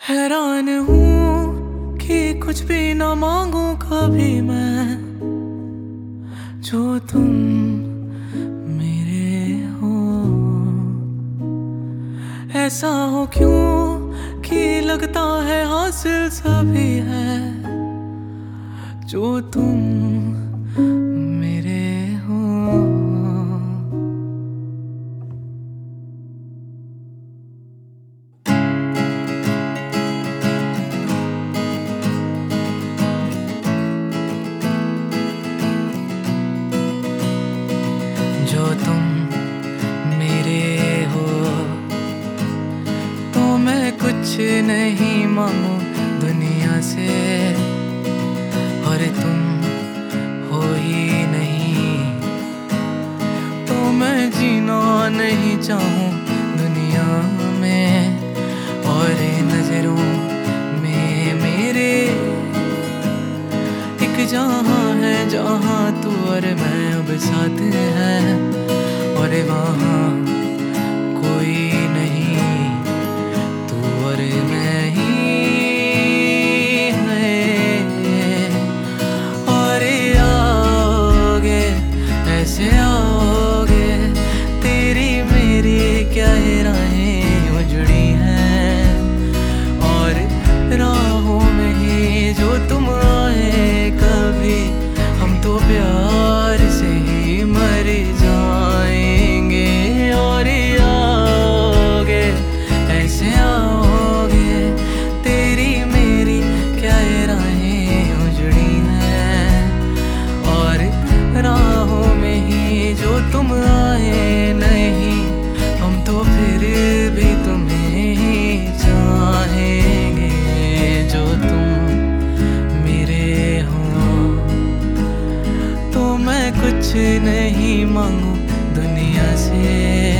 हैरान हूँ कि कुछ भी ना मांगू कभी मैं, जो तुम मेरे हो। ऐसा हो क्यों कि लगता है हासिल सभी है, जो तुम मेरे हो। जो तुम मेरे हो, तो मैं कुछ नहीं मांगू दुनिया से, और तुम हो ही नहीं तो मैं जीना नहीं चाहूँ दुनिया में। और नजरों में मेरे एक जहाँ है जहाँ तू और मैं अब साथ हैं, और वहाँ कोई नहीं, तू और मैं ही है। और आओगे ऐसे आओगे, तेरी मेरी क्या राहें उजड़ी हैं, और राहों में ही जो तुम आए कभी, हम तो प्यार से ही मर जाएंगे। और आओगे ऐसे आओगे, तेरी मेरी क्या राहें उजड़ी हैं, और राहों में ही जो तुम आए नहीं, हम तो फिर भी तुम्हें ही चाहेंगे, जो तुम मेरे हो। तो मैं कुछ नहीं मांगू दुनिया से।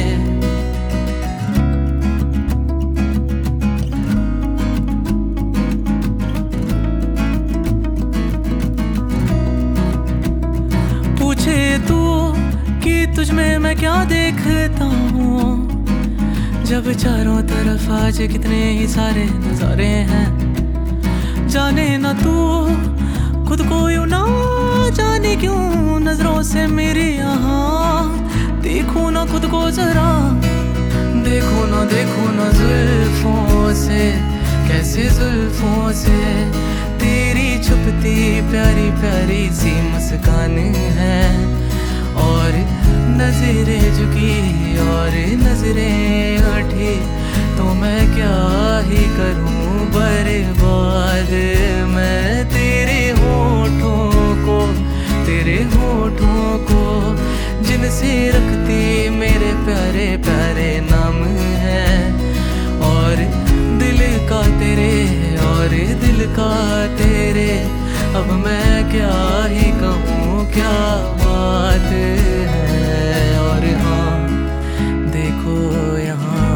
पूछे तू कि तुझ में मैं क्या देखता हूँ, जब चारों तरफ आज कितने ही सारे नजारे हैं। जाने ना तू खुद को यूं ना जाने क्यों नजरों से मेरी यहाँ, देखो ना खुद को जरा, देखो ना जुल्फों से, कैसे जुल्फों से तेरी छुपती प्यारी प्यारी सी मुस्कान है। और नजरें झुकी और नजरें उठी, तो मैं क्या ही करूं बर्बाद मैं तेरे होठों को, जिनसे रखती मेरे प्यारे प्यारे नाम है। और दिल का तेरे और दिल का तेरे, अब मैं क्या ही कहूँ क्या बात है। और हाँ देखो यहाँ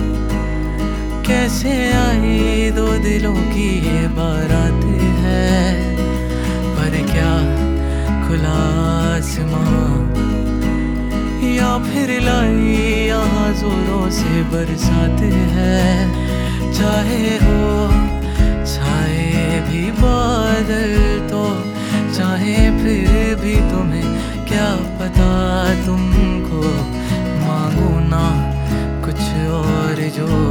कैसे आई दो दिलों की ये बारात है, पर क्या खुला आसमां या फिर लाई यहाँ जोरों से बरसात है। चाहे हो छाए भी बादल तो, चाहे फिर भी तुम्हें क्या पता, तुमको मांगू ना कुछ और जो